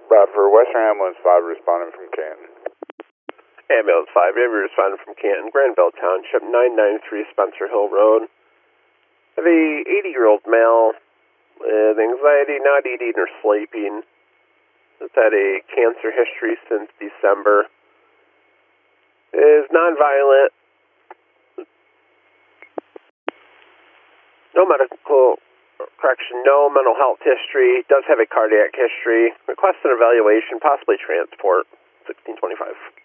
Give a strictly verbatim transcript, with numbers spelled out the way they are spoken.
Bradford, Western Ambulance five responding from Canton. Ambulance five, Avery responding from Canton, Granville Township, nine ninety-three Spencer Hill Road. Have a eighty-year-old male with anxiety, not eating or sleeping. Has had a cancer history since December. Is nonviolent. No medical correction, no mental health history. Does have a cardiac history. Request an evaluation, possibly transport. sixteen twenty-five.